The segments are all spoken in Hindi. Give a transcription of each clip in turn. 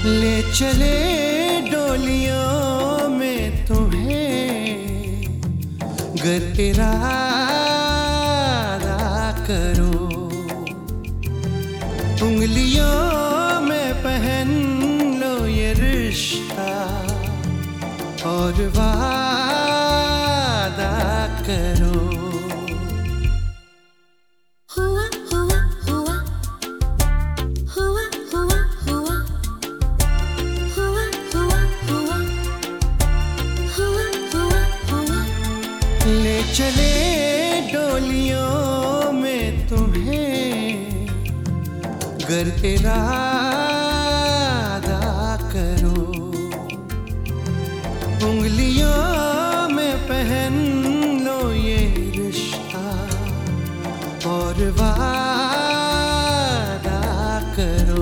ले चले डोलियों में तुम्हें, गर इरादा करो। उंगलियों में पहन लो ये रिश्ता और वादा करो। ले चले डोलियों में तुम्हें, गर इरादा करो। उंगलियों में पहन लो ये रिश्ता और वादा करो।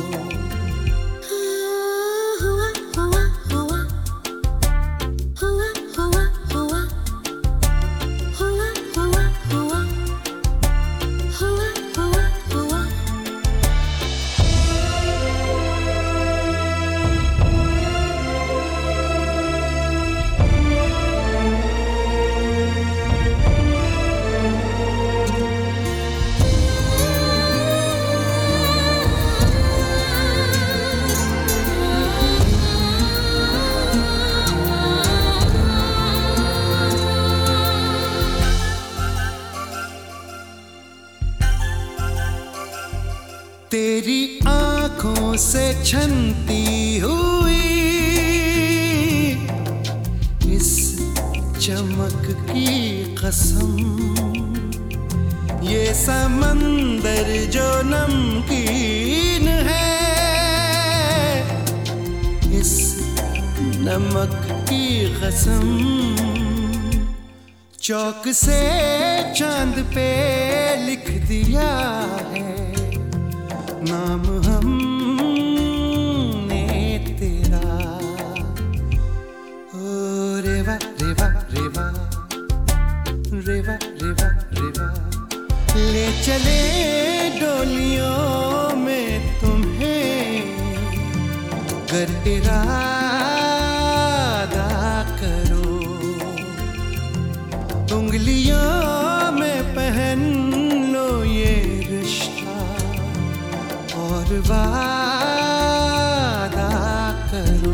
तेरी आंखों से छनती हुई इस चमक की कसम, ये समंदर जो नमकीन है, इस नमक की कसम। चौक से चांद पे लिख दिया है नाम हमने तेरा। ओ रेवा रेवा रेवा रेवा रेवा रेवा। ले चले डोलियों में तुम्हें, गर इरादा करो। उंगलियों में पहन लो ये रिश्ता और वादा करो।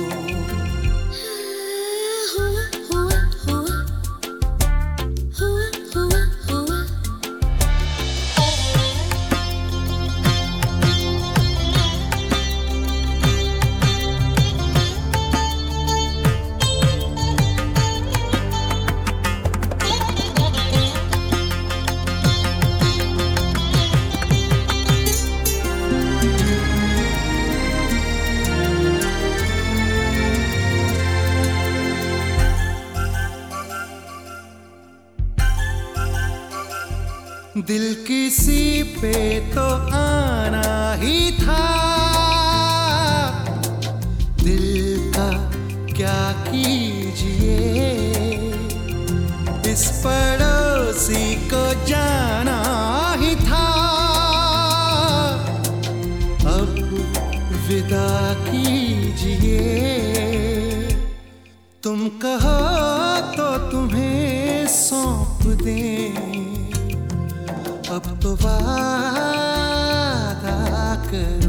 दिल किसी पे तो आना ही था, दिल का क्या कीजिए। इस पड़ोसी को जाना ही था, अब विदा कीजिए। तुम कहो तो तुम्हें सौंप दें, अब तो वादा कर।